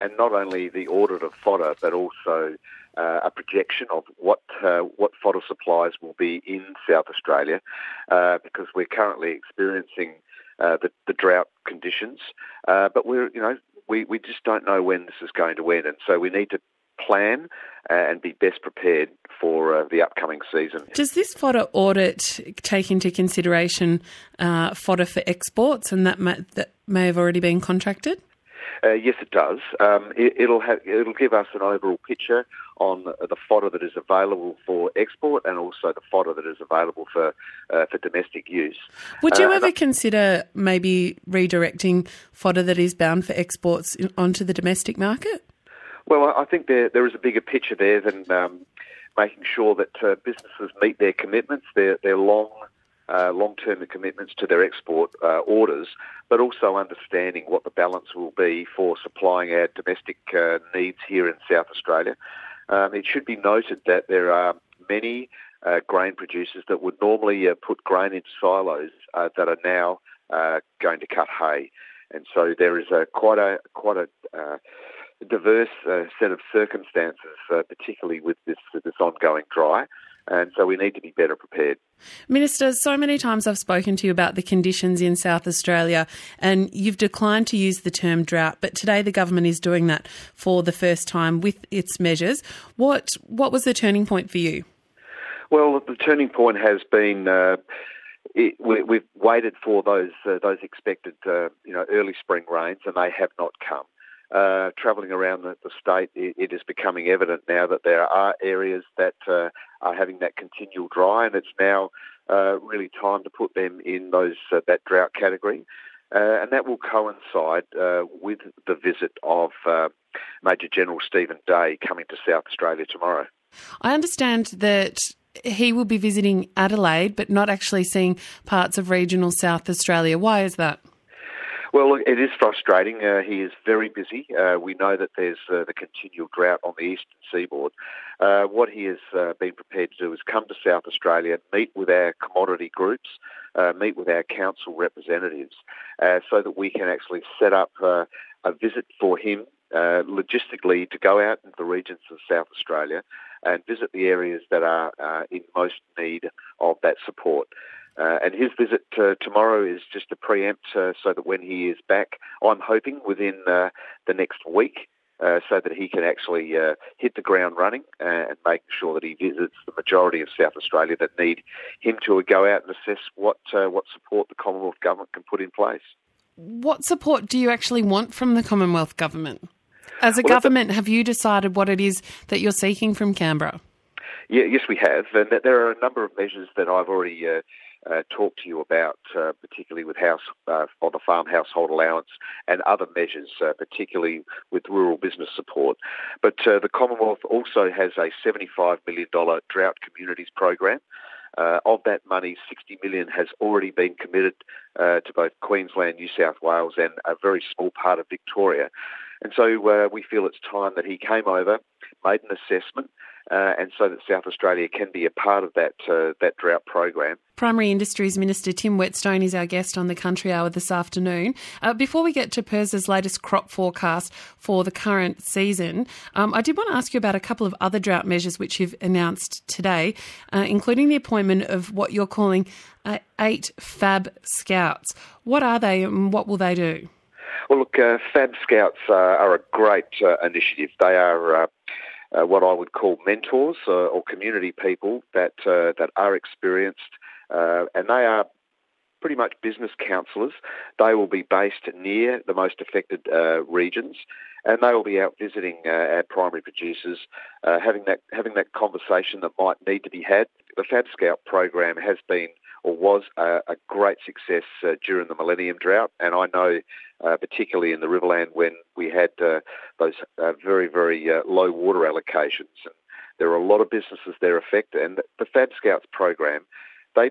and not only the audit of fodder, but also a projection of what fodder supplies will be in South Australia, because we're currently experiencing the drought conditions, but we just don't know when this is going to end, and so we need to plan and be best prepared for the upcoming season. Does this fodder audit take into consideration fodder for exports, and that may have already been contracted? Yes, it does. It'll give us an overall picture on the fodder that is available for export and also the fodder that is available for domestic use. Would you ever consider maybe redirecting fodder that is bound for exports onto the domestic market? Well, I think there is a bigger picture there than making sure that businesses meet their commitments, their long-term commitments to their export orders, but also understanding what the balance will be for supplying our domestic needs here in South Australia. It should be noted that there are many grain producers that would normally put grain into silos that are now going to cut hay, and so there is quite a diverse set of circumstances, particularly with this ongoing dry. And so we need to be better prepared. Minister, so many times I've spoken to you about the conditions in South Australia, and you've declined to use the term drought, but today the government is doing that for the first time with its measures. What was the turning point for you? Well, the turning point has been we've waited for those expected early spring rains, and they have not come. Travelling around the state, it is becoming evident now that there are areas that are having that continual dry, and it's now really time to put them in that drought category. And that will coincide with the visit of Major General Stephen Day coming to South Australia tomorrow. I understand that he will be visiting Adelaide, but not actually seeing parts of regional South Australia. Why is that? Well, it is frustrating. He is very busy. We know that there's the continual drought on the eastern seaboard. What he has been prepared to do is come to South Australia, meet with our commodity groups, meet with our council representatives, so that we can actually set up a visit for him logistically to go out into the regions of South Australia and visit the areas that are in most need of that support. And his visit tomorrow is just to preempt so that when he is back, I'm hoping within the next week, so that he can actually hit the ground running and make sure that he visits the majority of South Australia that need him to go out and assess what support the Commonwealth Government can put in place. What support do you actually want from the Commonwealth Government? As a government, have you decided what it is that you're seeking from Canberra? Yeah, yes, we have. And there are a number of measures that I've already talked to you about, particularly with the farm household allowance and other measures, particularly with rural business support. But the Commonwealth also has a $75 million drought communities program. Of that money, $60 million has already been committed to both Queensland, New South Wales and a very small part of Victoria. And so we feel it's time that he came over, made an assessment, and so that South Australia can be a part of that drought program. Primary Industries Minister Tim Whetstone is our guest on the Country Hour this afternoon. Before we get to PIRS's latest crop forecast for the current season, I did want to ask you about a couple of other drought measures which you've announced today, including the appointment of what you're calling 8 Fab Scouts. What are they and what will they do? Well, look, Fab Scouts are a great initiative. They are what I would call mentors or community people that are experienced, and they are pretty much business counsellors. They will be based near the most affected regions, and they will be out visiting our primary producers, having that conversation that might need to be had. The Fab Scout program has been or was a great success during the Millennium Drought, and I know particularly in the Riverland when we had those very, very low water allocations. And there are a lot of businesses there affected, and the Fab Scouts program, they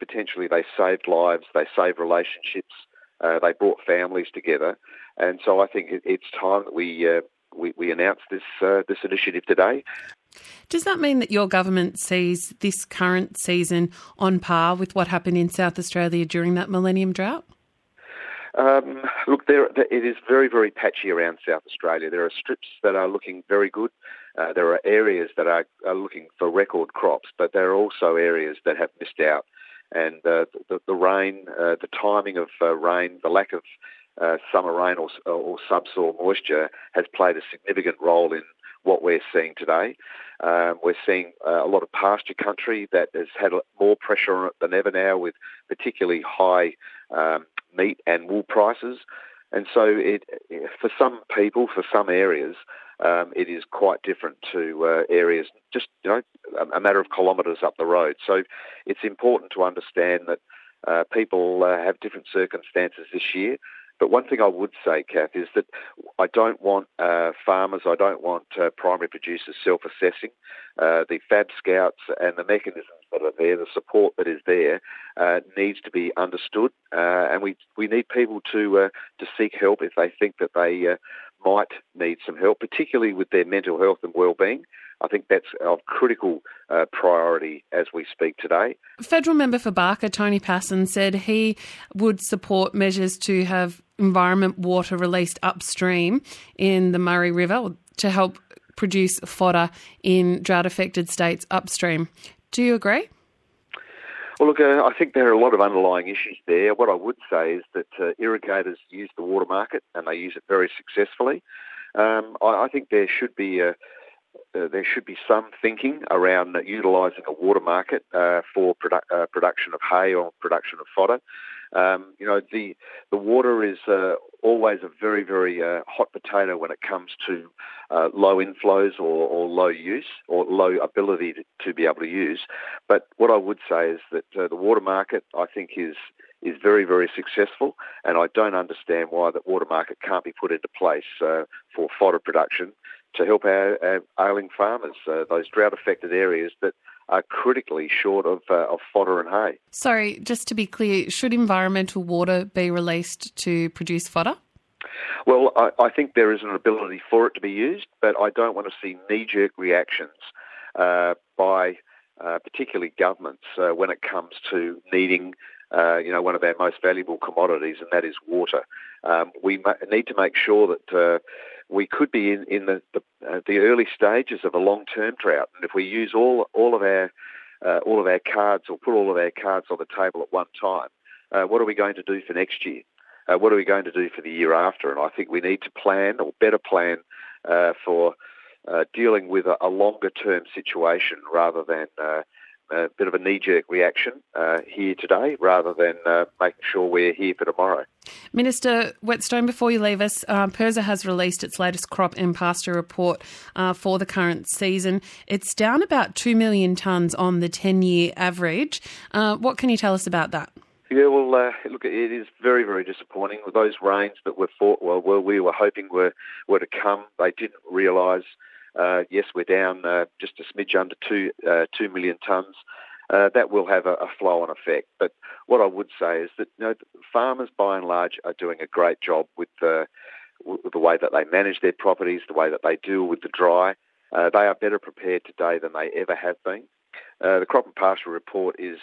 saved lives, they saved relationships, they brought families together, and so I think it's time that we announce this initiative today. Does that mean that your government sees this current season on par with what happened in South Australia during that Millennium Drought? Look, it is very, very patchy around South Australia. There are strips that are looking very good. There are areas that are looking for record crops, but there are also areas that have missed out. And the rain, the timing of rain, the lack of summer rain or subsoil moisture has played a significant role in what we're seeing today. We're seeing a lot of pasture country that has had more pressure on it than ever now, with particularly high meat and wool prices. And so for some people, for some areas, it is quite different to areas just, a matter of kilometres up the road. So it's important to understand that people have different circumstances this year. But one thing I would say, Kath, is that I don't want farmers, I don't want primary producers self-assessing. The Fab Scouts and the mechanisms that are there, the support that is there, needs to be understood. And we need people to seek help if they think that they might need some help, particularly with their mental health and well-being. I think that's of critical priority as we speak today. Federal member for Barker, Tony Passon, said he would support measures to have environment water released upstream in the Murray River to help produce fodder in drought-affected states upstream. Do you agree? Well, look, I think there are a lot of underlying issues there. What I would say is that irrigators use the water market and they use it very successfully. I think there should be some thinking around utilising a water market for production of hay or production of fodder. The water is always a very, very hot potato when it comes to low inflows or low use or low ability to be able to use. But what I would say is that the water market, I think, is very, very successful, and I don't understand why that water market can't be put into place for fodder production to help our ailing farmers, those drought-affected areas that are critically short of fodder and hay. Sorry, just to be clear, should environmental water be released to produce fodder? Well, I think there is an ability for it to be used, but I don't want to see knee-jerk reactions by particularly governments when it comes to needing one of our most valuable commodities, and that is water. We need to make sure that we could be in the early stages of a long-term drought, and if we use all of our cards or put all of our cards on the table at one time, what are we going to do for next year? What are we going to do for the year after? And I think we need to plan, or better plan, for dealing with a longer-term situation rather than a bit of a knee-jerk reaction here today, rather than making sure we're here for tomorrow. Minister Whetstone, before you leave us, PIRSA has released its latest crop and pasture report for the current season. It's down about 2 million tonnes on the 10-year average. What can you tell us about that? Yeah, well, look, it is very, very disappointing. With those rains that we were hoping were to come, they didn't realise. Yes, we're down just a smidge under 2 million tonnes. That will have a flow-on effect. But what I would say is that farmers, by and large, are doing a great job with the way that they manage their properties, the way that they deal with the dry. They are better prepared today than they ever have been. The crop and pasture report is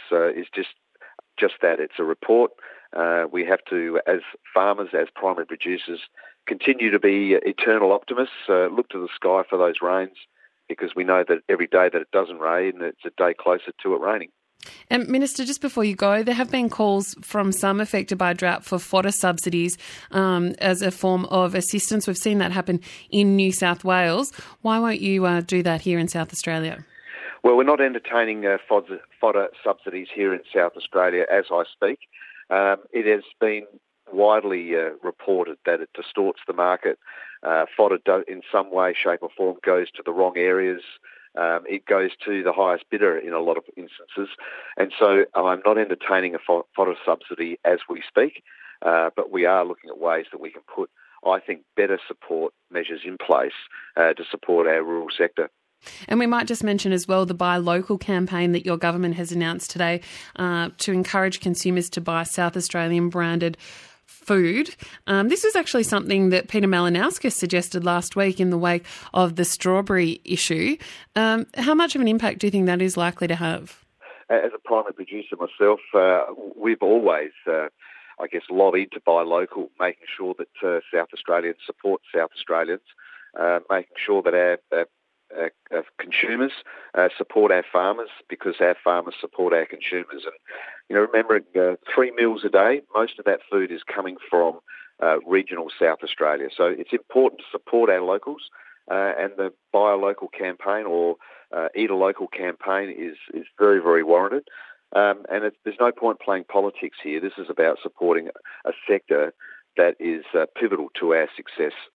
just that. It's a report. We have to, as farmers, as primary producers, continue to be eternal optimists, look to the sky for those rains, because we know that every day that it doesn't rain, it's a day closer to it raining. And Minister, just before you go, there have been calls from some affected by drought for fodder subsidies as a form of assistance. We've seen that happen in New South Wales. Why won't you do that here in South Australia? Well, we're not entertaining fodder subsidies here in South Australia as I speak. It has been widely reported that it distorts the market. Fodder in some way, shape or form goes to the wrong areas. It goes to the highest bidder in a lot of instances. And so I'm not entertaining a fodder subsidy as we speak, but we are looking at ways that we can put, I think, better support measures in place to support our rural sector. And we might just mention as well the Buy Local campaign that your government has announced today to encourage consumers to buy South Australian branded food. This was actually something that Peter Malinauskas suggested last week in the wake of the strawberry issue. How much of an impact do you think that is likely to have? As a primary producer myself, we've always lobbied to buy local, making sure that South Australians support South Australians, making sure that our consumers support our farmers because our farmers support our consumers. And, remembering 3 meals a day, most of that food is coming from regional South Australia. So it's important to support our locals, and the Buy a Local campaign or Eat a Local campaign is very, very warranted. There's no point playing politics here. This is about supporting a sector that is pivotal to our success